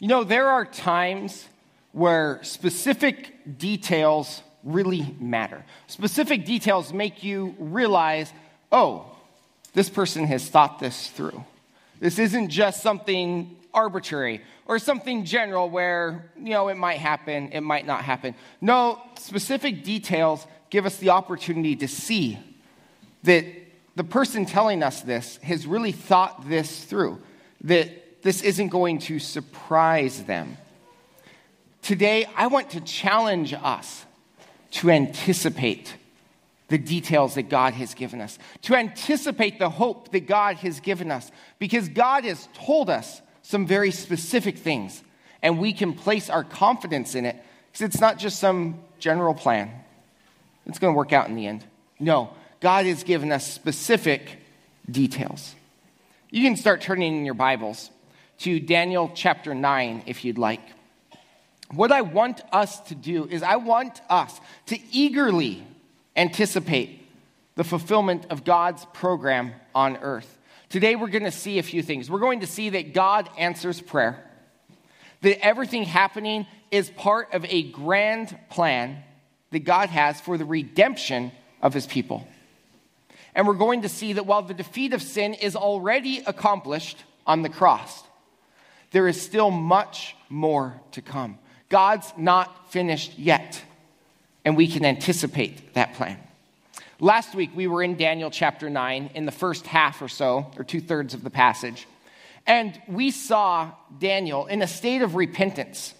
There are times where specific details really matter. Specific details make you realize, this person has thought this through. This isn't just something arbitrary or something general where, it might happen, it might not happen. No, specific details give us the opportunity to see that the person telling us this has really thought this through, that this isn't going to surprise them. Today, I want to challenge us to anticipate the details that God has given us, to anticipate the hope that God has given us, because God has told us some very specific things, and we can place our confidence in it, because it's not just some general plan. It's going to work out in the end. No, God has given us specific details. You can start turning in your Bibles to Daniel chapter 9 if you'd like. What I want us to do is I want us to eagerly anticipate the fulfillment of God's program on earth. Today we're going to see a few things. We're going to see that God answers prayer, that everything happening is part of a grand plan that God has for the redemption of his people. And we're going to see that while the defeat of sin is already accomplished on the cross, there is still much more to come. God's not finished yet, and we can anticipate that plan. Last week, we were in Daniel chapter 9 in the first half or so, or 2/3 of the passage, and we saw Daniel in a state of repentance.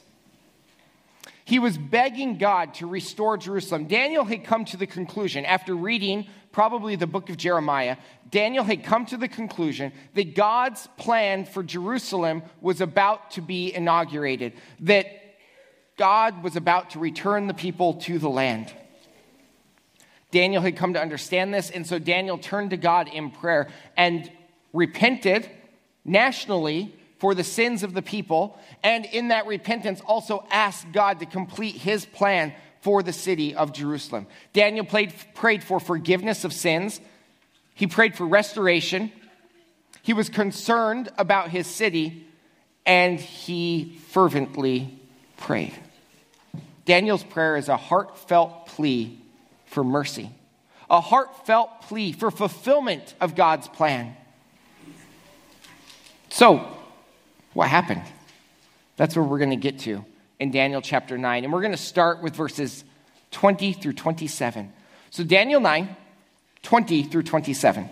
He was begging God to restore Jerusalem. Daniel had come to the conclusion, after reading probably the book of Jeremiah, Daniel had come to the conclusion that God's plan for Jerusalem was about to be inaugurated, that God was about to return the people to the land. Daniel had come to understand this, and so Daniel turned to God in prayer and repented nationally for the sins of the people, and in that repentance also asked God to complete his plan for the city of Jerusalem. Daniel prayed for forgiveness of sins. He prayed for restoration. He was concerned about his city, and he fervently prayed. Daniel's prayer is a heartfelt plea for mercy, a heartfelt plea for fulfillment of God's plan. So, what happened? That's where we're going to get to in Daniel chapter 9. And we're going to start with verses 20 through 27. So Daniel 9, 20 through 27.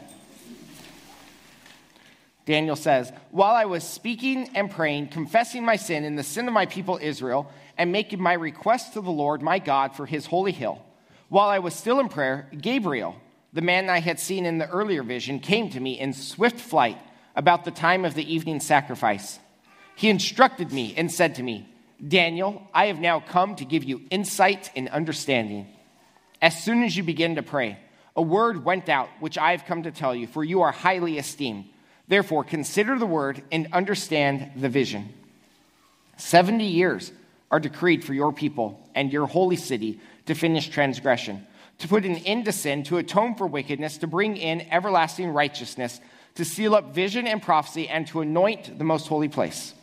Daniel says, "While I was speaking and praying, confessing my sin and the sin of my people Israel, and making my request to the Lord my God for his holy hill, while I was still in prayer, Gabriel, the man I had seen in the earlier vision, came to me in swift flight about the time of the evening sacrifice. He instructed me and said to me, 'Daniel, I have now come to give you insight and understanding. As soon as you begin to pray, a word went out which I have come to tell you, for you are highly esteemed. Therefore, consider the word and understand the vision. 70 years are decreed for your people and your holy city to finish transgression, to put an end to sin, to atone for wickedness, to bring in everlasting righteousness, to seal up vision and prophecy, and to anoint the most holy place.'"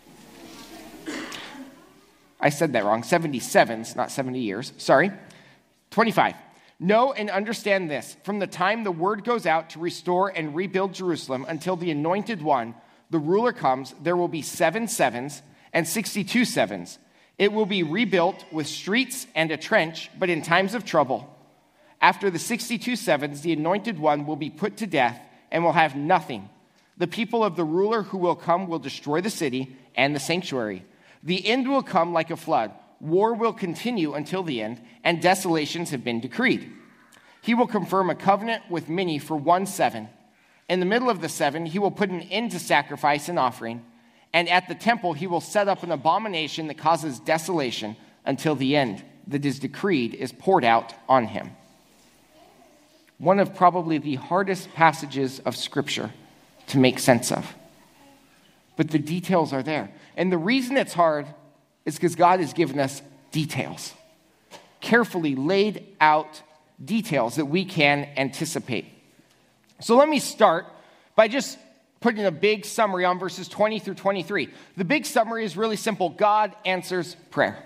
I said that wrong. 77s, not 70 years. Sorry. 25. "Know and understand this. From the time the word goes out to restore and rebuild Jerusalem until the anointed one, the ruler comes, there will be 7 sevens and 62 sevens. It will be rebuilt with streets and a trench, but in times of trouble. After the 62 sevens, the anointed one will be put to death and will have nothing. The people of the ruler who will come will destroy the city and the sanctuary. The end will come like a flood. War will continue until the end, and desolations have been decreed. He will confirm a covenant with many for 1 7. In the middle of the 7, he will put an end to sacrifice and offering, and at the temple he will set up an abomination that causes desolation until the end that is decreed is poured out on him." One of probably the hardest passages of Scripture to make sense of. But the details are there. And the reason it's hard is because God has given us details. Carefully laid out details that we can anticipate. So let me start by just put in a big summary on verses 20 through 23. The big summary is really simple. God answers prayer.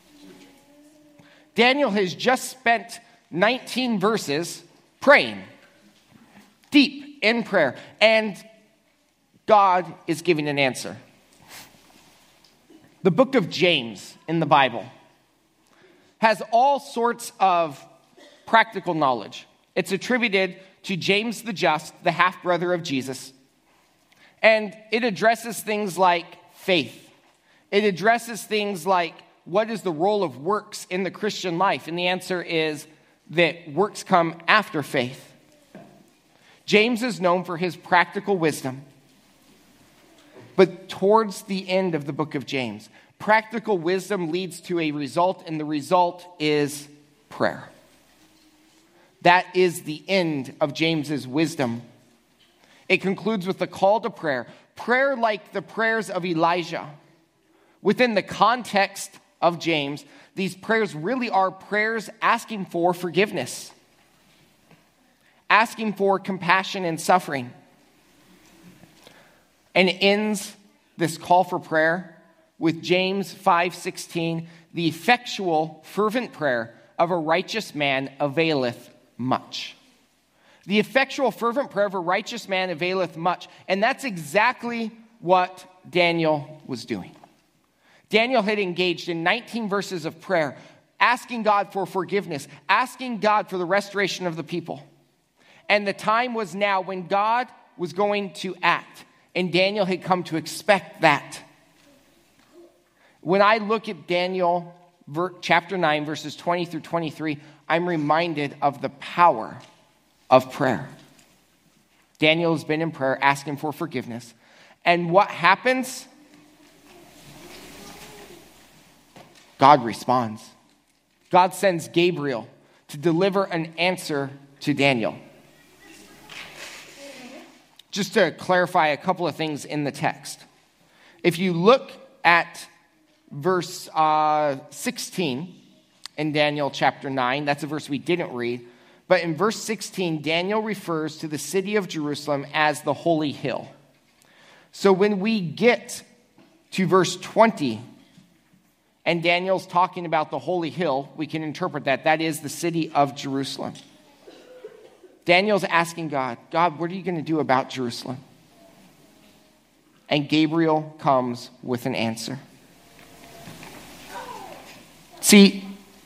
Daniel has just spent 19 verses praying, deep in prayer, and God is giving an answer. The book of James in the Bible has all sorts of practical knowledge. It's attributed to James the Just, the half-brother of Jesus. And it addresses things like faith. It addresses things like, what is the role of works in the Christian life? And the answer is that works come after faith. James is known for his practical wisdom. But towards the end of the book of James, practical wisdom leads to a result, and the result is prayer. That is the end of James's wisdom. It concludes with the call to prayer. Prayer like the prayers of Elijah. Within the context of James, these prayers really are prayers asking for forgiveness, asking for compassion and suffering. And it ends this call for prayer with James 5:16, the effectual, fervent prayer of a righteous man availeth much. The effectual, fervent prayer of a righteous man availeth much. And that's exactly what Daniel was doing. Daniel had engaged in 19 verses of prayer, asking God for forgiveness, asking God for the restoration of the people. And the time was now when God was going to act. And Daniel had come to expect that. When I look at Daniel chapter 9, verses 20 through 23, I'm reminded of the power of prayer. Daniel has been in prayer asking for forgiveness. And what happens? God responds. God sends Gabriel to deliver an answer to Daniel. Just to clarify a couple of things in the text. If you look at verse 16 in Daniel chapter 9, that's a verse we didn't read. But in verse 16, Daniel refers to the city of Jerusalem as the holy hill. So when we get to verse 20, and Daniel's talking about the holy hill, we can interpret that. That is the city of Jerusalem. Daniel's asking God, God, what are you going to do about Jerusalem? And Gabriel comes with an answer. See,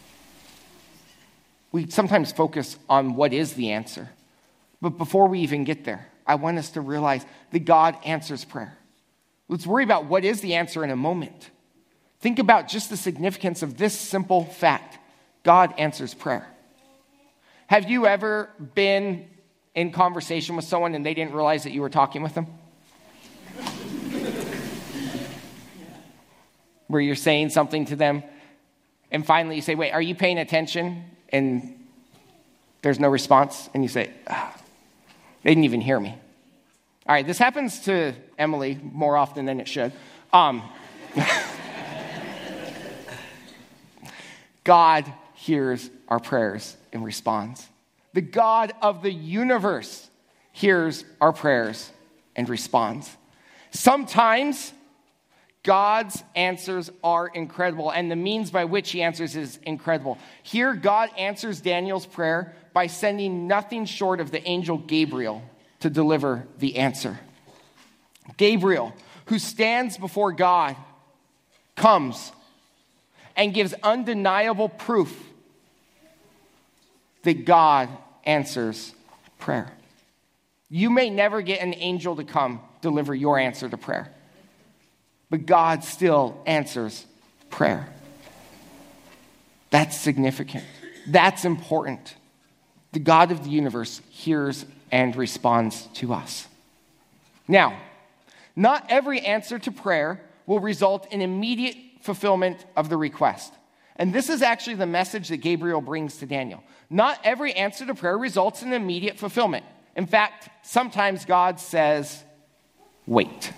we sometimes focus on what is the answer. But before we even get there, I want us to realize that God answers prayer. Let's worry about what is the answer in a moment. Think about just the significance of this simple fact. God answers prayer. Have you ever been in conversation with someone and they didn't realize that you were talking with them? Where you're saying something to them, and finally you say, wait, are you paying attention? And there's no response, and you say, they didn't even hear me. All right, this happens to Emily more often than it should. God hears our prayers and responds. The God of the universe hears our prayers and responds. Sometimes God's answers are incredible, and the means by which he answers is incredible. Here, God answers Daniel's prayer by sending nothing short of the angel Gabriel to deliver the answer. Gabriel, who stands before God, comes and gives undeniable proof that God answers prayer. You may never get an angel to come deliver your answer to prayer, but God still answers prayer. That's significant. That's important. The God of the universe hears and responds to us. Now, not every answer to prayer will result in immediate fulfillment of the request. And this is actually the message that Gabriel brings to Daniel. Not every answer to prayer results in immediate fulfillment. In fact, sometimes God says, wait.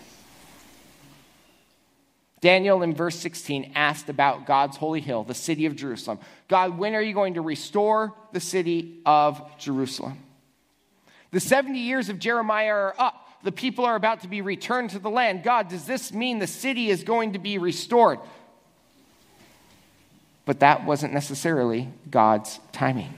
Daniel in verse 16 asked about God's holy hill, the city of Jerusalem. God, when are you going to restore the city of Jerusalem? The 70 years of Jeremiah are up. the people are about to be returned to the land. God, does this mean the city is going to be restored? But that wasn't necessarily God's timing.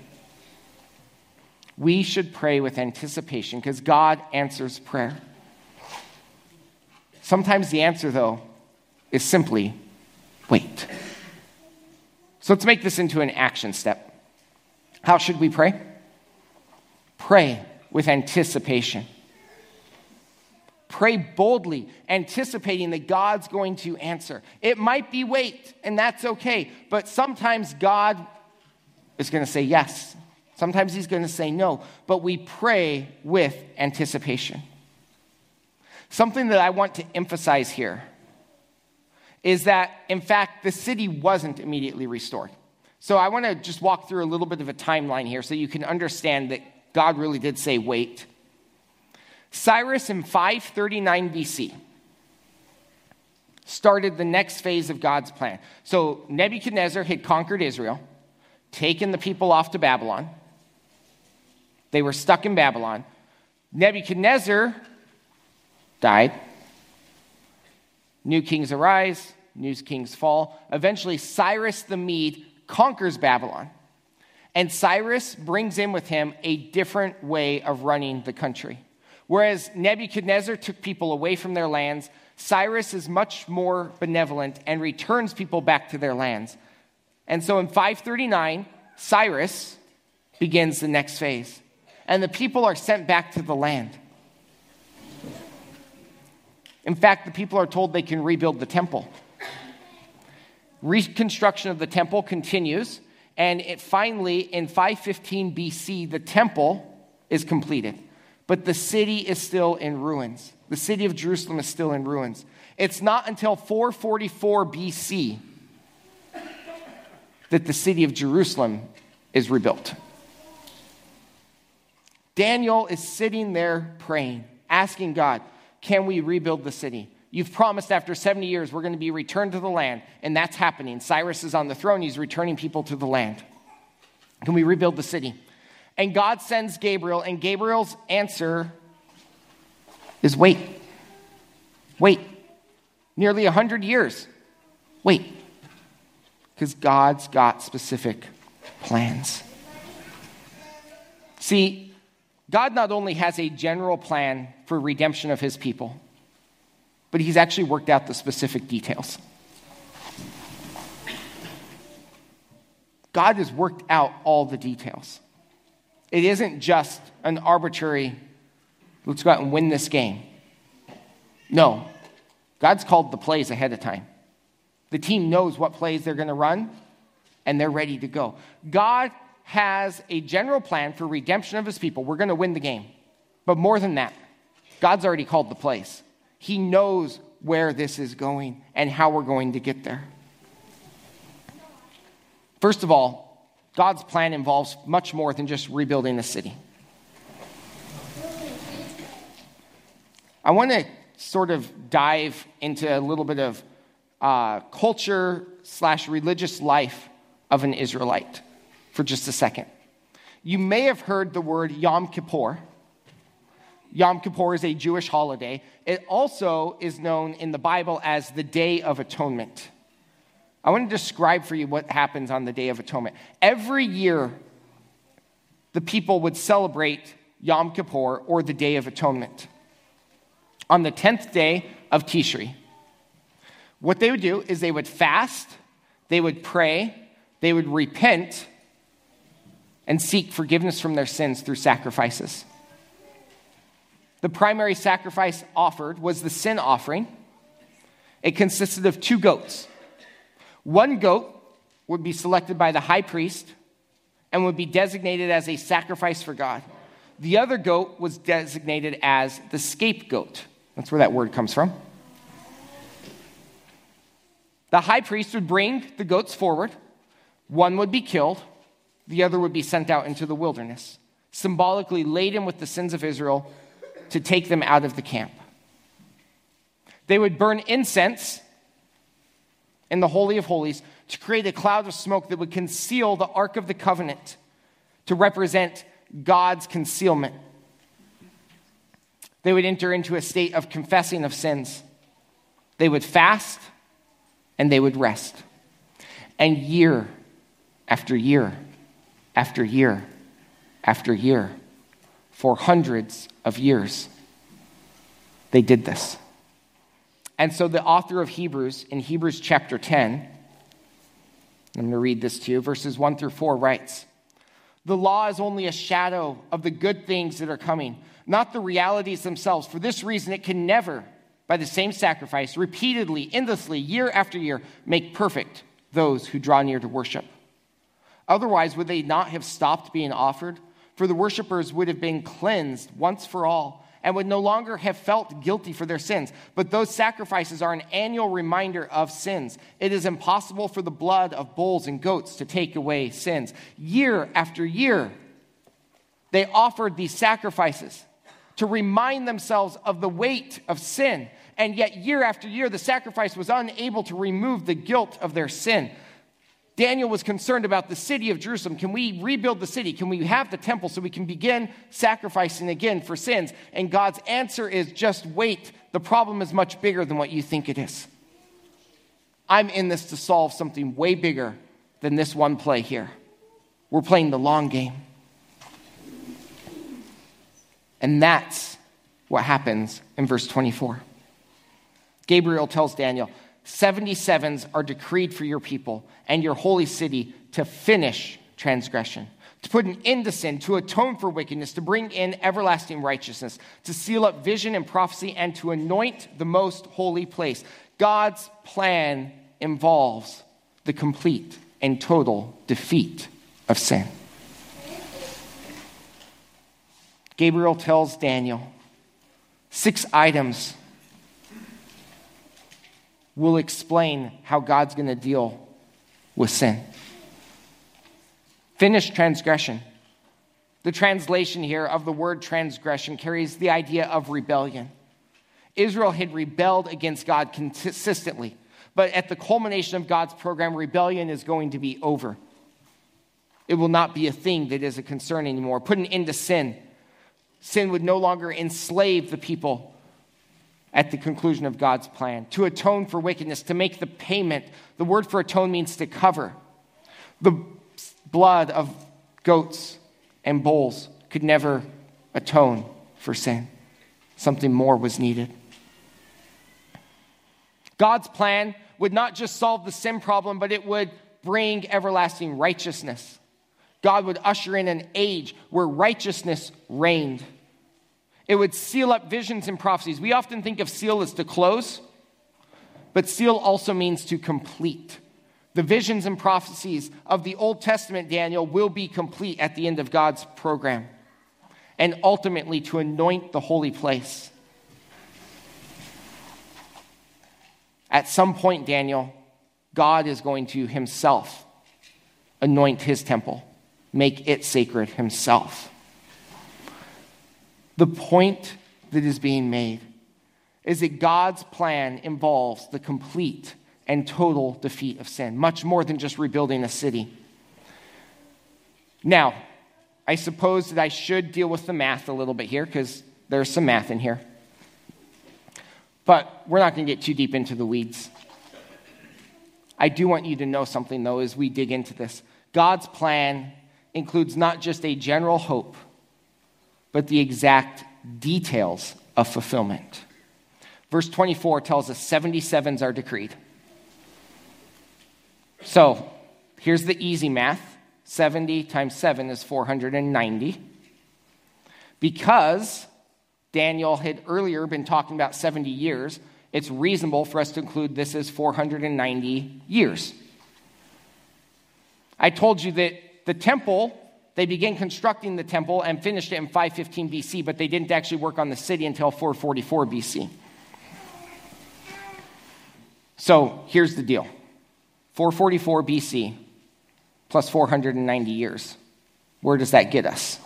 We should pray with anticipation because God answers prayer. Sometimes the answer, though, is simply wait. So let's make this into an action step. How should we pray? Pray with anticipation. Pray boldly, anticipating that God's going to answer. It might be wait, and that's okay. But sometimes God is going to say yes. Sometimes he's going to say no. But we pray with anticipation. Something that I want to emphasize here is that, in fact, the city wasn't immediately restored. So I want to just walk through a little bit of a timeline here so you can understand that God really did say wait. Cyrus in 539 BC started the next phase of God's plan. So Nebuchadnezzar had conquered Israel, taken the people off to Babylon. They were stuck in Babylon. Nebuchadnezzar died. New kings arise, new kings fall. Eventually, Cyrus the Mede conquers Babylon. And Cyrus brings in with him a different way of running the country. Whereas Nebuchadnezzar took people away from their lands, Cyrus is much more benevolent and returns people back to their lands. And so in 539, Cyrus begins the next phase. And the people are sent back to the land. In fact, the people are told they can rebuild the temple. Reconstruction of the temple continues. And finally, in 515 BC, the temple is completed. But the city is still in ruins. The city of Jerusalem is still in ruins. It's not until 444 BC that the city of Jerusalem is rebuilt. Daniel is sitting there praying, asking God, can we rebuild the city? You've promised after 70 years we're going to be returned to the land, and that's happening. Cyrus is on the throne. He's returning people to the land. Can we rebuild the city? And God sends Gabriel, and Gabriel's answer is wait. Wait. Nearly 100 years. Wait. Because God's got specific plans. See, God not only has a general plan for redemption of his people, but he's actually worked out the specific details. God has worked out all the details. It isn't just an arbitrary, let's go out and win this game. No, God's called the plays ahead of time. The team knows what plays they're going to run, and they're ready to go. God has a general plan for redemption of his people. We're going to win the game. But more than that, God's already called the plays. He knows where this is going and how we're going to get there. First of all, God's plan involves much more than just rebuilding the city. I want to sort of dive into a little bit of culture/religious life of an Israelite for just a second. You may have heard the word Yom Kippur. Yom Kippur is a Jewish holiday. It also is known in the Bible as the Day of Atonement. I want to describe for you what happens on the Day of Atonement. Every year, the people would celebrate Yom Kippur, or the Day of Atonement, on the 10th day of Tishri. What they would do is they would fast, they would pray, they would repent, and seek forgiveness from their sins through sacrifices. The primary sacrifice offered was the sin offering. It consisted of 2 goats. One goat would be selected by the high priest and would be designated as a sacrifice for God. The other goat was designated as the scapegoat. That's where that word comes from. The high priest would bring the goats forward. One would be killed. The other would be sent out into the wilderness, symbolically laden with the sins of Israel to take them out of the camp. They would burn incense in the Holy of Holies to create a cloud of smoke that would conceal the Ark of the Covenant, to represent God's concealment. They would enter into a state of confessing of sins. They would fast and they would rest. And year after year after year after year, for hundreds of years, they did this. And so the author of Hebrews, in Hebrews chapter 10, I'm going to read this to you, verses 1 through 4 writes, "The law is only a shadow of the good things that are coming, not the realities themselves. For this reason, it can never, by the same sacrifice, repeatedly, endlessly, year after year, make perfect those who draw near to worship. Otherwise, would they not have stopped being offered? For the worshipers would have been cleansed once for all, and would no longer have felt guilty for their sins. But those sacrifices are an annual reminder of sins. It is impossible for the blood of bulls and goats to take away sins." Year after year, they offered these sacrifices to remind themselves of the weight of sin. And yet, year after year, the sacrifice was unable to remove the guilt of their sin. Daniel was concerned about the city of Jerusalem. Can we rebuild the city? Can we have the temple so we can begin sacrificing again for sins? And God's answer is just wait. The problem is much bigger than what you think it is. I'm in this to solve something way bigger than this one play here. We're playing the long game. And that's what happens in verse 24. Gabriel tells Daniel, 77s are decreed for your people and your holy city to finish transgression, to put an end to sin, to atone for wickedness, to bring in everlasting righteousness, to seal up vision and prophecy, and to anoint the most holy place. God's plan involves the complete and total defeat of sin. Gabriel tells Daniel 6 items will explain how God's going to deal with sin. Finish transgression. The translation here of the word transgression carries the idea of rebellion. Israel had rebelled against God consistently, but at the culmination of God's program, rebellion is going to be over. It will not be a thing that is a concern anymore. Put an end to sin. Sin would no longer enslave the people at the conclusion of God's plan. To atone for wickedness, to make the payment. The word for atone means to cover. The blood of goats and bulls could never atone for sin. Something more was needed. God's plan would not just solve the sin problem, but it would bring everlasting righteousness. God would usher in an age where righteousness reigned. It would seal up visions and prophecies. We often think of seal as to close, but seal also means to complete. The visions and prophecies of the Old Testament, Daniel, will be complete at the end of God's program, and ultimately to anoint the holy place. At some point, Daniel, God is going to himself anoint his temple, make it sacred himself. The point that is being made is that God's plan involves the complete and total defeat of sin, much more than just rebuilding a city. Now, I suppose that I should deal with the math a little bit here because there's some math in here. But we're not going to get too deep into the weeds. I do want you to know something, though, as we dig into this. God's plan includes not just a general hope, but the exact details of fulfillment. Verse 24 tells us 77s are decreed. So, here's the easy math. 70 times 7 is 490. Because Daniel had earlier been talking about 70 years, it's reasonable for us to include this as 490 years. I told you that the temple, they began constructing the temple and finished it in 515 BC, but they didn't actually work on the city until 444 BC. So here's the deal. 444 BC plus 490 years. Where does that get us?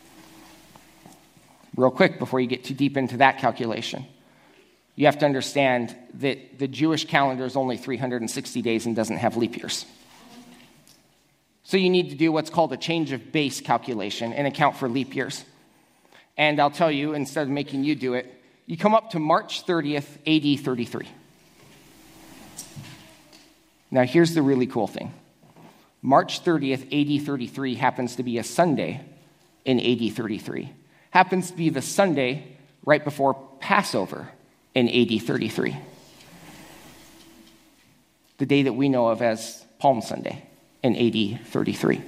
Real quick, before you get too deep into that calculation, you have to understand that the Jewish calendar is only 360 days and doesn't have leap years. So you need to do what's called a change of base calculation and account for leap years. And I'll tell you, instead of making you do it, you come up to March 30th, AD 33. Now, here's the really cool thing. March 30th, AD 33 happens to be a Sunday in AD 33. Happens to be the Sunday right before Passover in AD 33. The day that we know of as Palm Sunday in AD 33.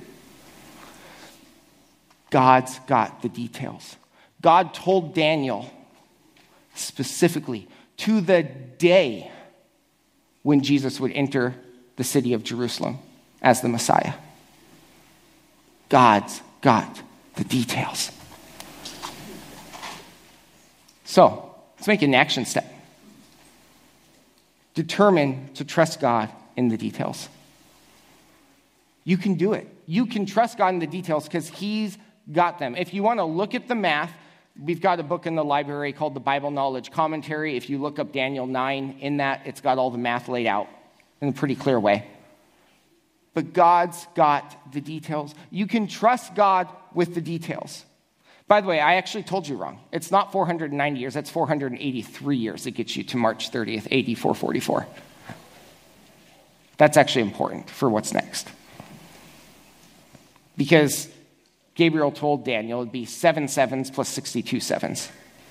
God's got the details. God told Daniel specifically to the day when Jesus would enter the city of Jerusalem as the Messiah. God's got the details. So, let's make an action step. Determine to trust God in the details. You can do it. You can trust God in the details because He's got them. If you want to look at the math, we've got a book in the library called the Bible Knowledge Commentary. If you look up Daniel 9 in that, it's got all the math laid out in a pretty clear way. But God's got the details. You can trust God with the details. By the way, I actually told you wrong. It's not 490 years. That's 483 years that gets you to March 30th, AD 444. That's actually important for what's next. Because Gabriel told Daniel it'd be 7 sevens plus 62 sevens.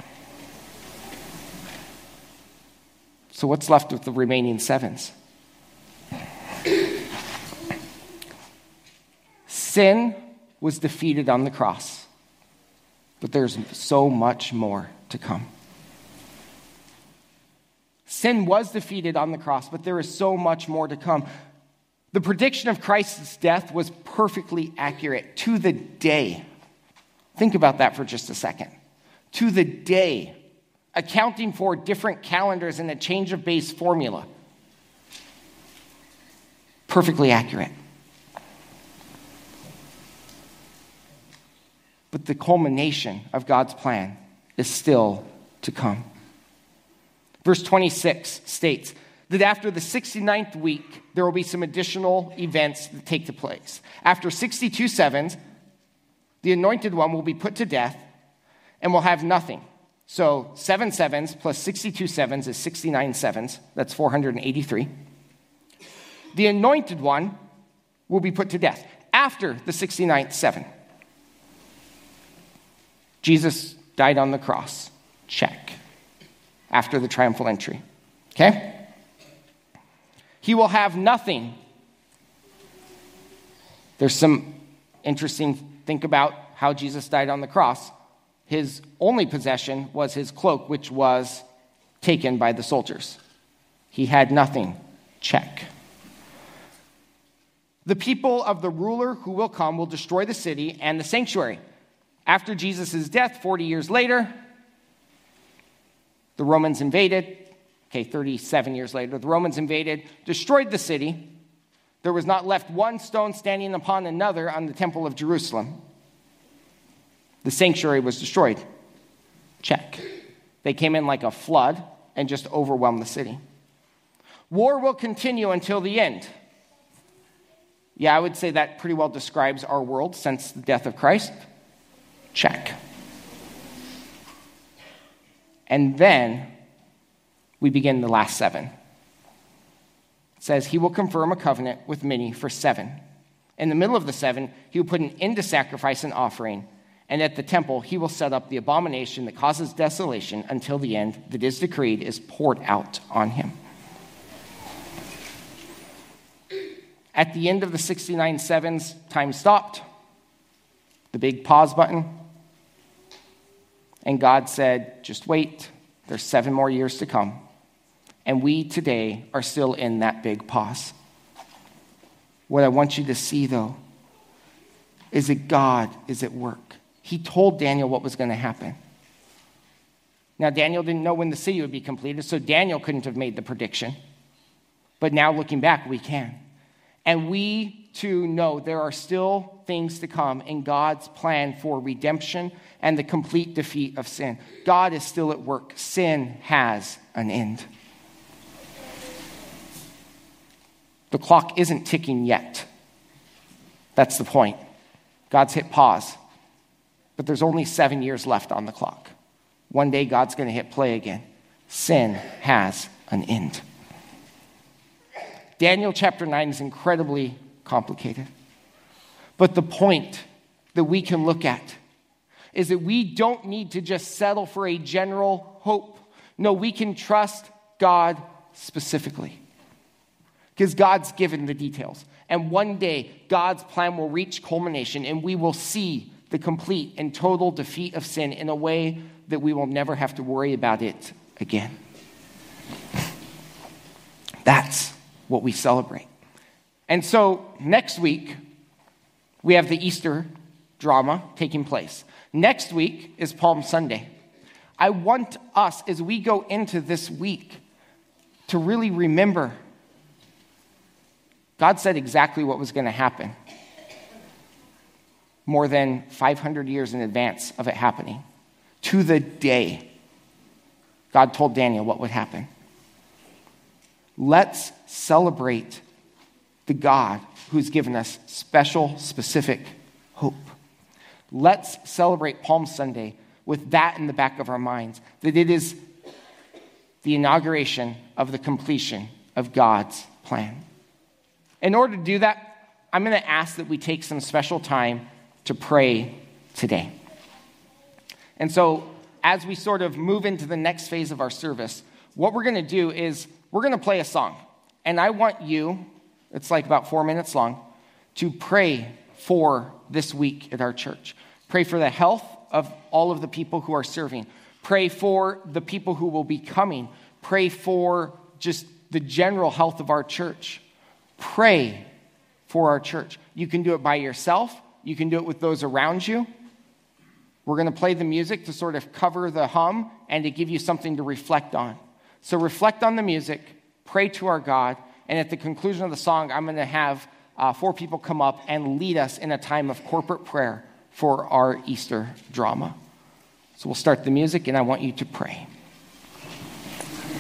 So what's left with the remaining sevens? Sin was defeated on the cross, but there's so much more to come. Sin was defeated on the cross, but there is so much more to come. The prediction of Christ's death was perfectly accurate to the day. Think about that for just a second. To the day, accounting for different calendars and a change of base formula. Perfectly accurate. But the culmination of God's plan is still to come. Verse 26 states that after the 69th week, there will be some additional events that take place. After 62 sevens, the anointed one will be put to death and will have nothing. So 7 sevens plus 62 sevens is 69 sevens. That's 483. The anointed one will be put to death after the 69th seven. Jesus died on the cross. Check. After the triumphal entry. Okay? He will have nothing. There's some interesting think about how Jesus died on the cross. His only possession was his cloak, which was taken by the soldiers. He had nothing. Check. The people of the ruler who will come will destroy the city and the sanctuary. After Jesus' death, 40 years later, the Romans invaded. 37 years later, the Romans invaded, destroyed the city. There was not left one stone standing upon another on the temple of Jerusalem. The sanctuary was destroyed. Check. They came in like a flood and just overwhelmed the city. War will continue until the end. Yeah, I would say that pretty well describes our world since the death of Christ. Check. And then we begin the last seven. It says, he will confirm a covenant with many for 7. In the middle of the 7, he will put an end to sacrifice and offering. And at the temple, he will set up the abomination that causes desolation until the end that is decreed is poured out on him. At the end of the 69 sevens, time stopped. The big pause button. And God said, just wait. There's 7 more years to come. And we today are still in that big pause. What I want you to see, though, is that God is at work. He told Daniel what was going to happen. Now, Daniel didn't know when the city would be completed, so Daniel couldn't have made the prediction. But now, looking back, we can. And we, too, know there are still things to come in God's plan for redemption and the complete defeat of sin. God is still at work. Sin has an end. The clock isn't ticking yet. That's the point. God's hit pause. but there's only 7 years left on the clock. One day God's going to hit play again. Sin has an end. Daniel chapter 9 is incredibly complicated. But the point that we can look at is that we don't need to just settle for a general hope. No, we can trust God specifically. Because God's given the details. And one day, God's plan will reach culmination and we will see the complete and total defeat of sin in a way that we will never have to worry about it again. That's what we celebrate. And so next week, we have the Easter drama taking place. Next week is Palm Sunday. I want us, as we go into this week, to really remember God said exactly what was going to happen more than 500 years in advance of it happening. To the day, God told Daniel what would happen. Let's celebrate the God who's given us special, specific hope. Let's celebrate Palm Sunday with that in the back of our minds, that it is the inauguration of the completion of God's plan. In order to do that, I'm going to ask that we take some special time to pray today. And so, as we sort of move into the next phase of our service, what we're going to do is we're going to play a song. And I want you, it's like about 4 minutes long, to pray for this week at our church. Pray for the health of all of the people who are serving. Pray for the people who will be coming. Pray for just the general health of our church. Pray for our church. You can do it by yourself. You can do it with those around you. We're going to play the music to sort of cover the hum and to give you something to reflect on. So reflect on the music, pray to our God, and at the conclusion of the song, I'm going to have 4 people come up and lead us in a time of corporate prayer for our Easter drama. So we'll start the music, and I want you to pray.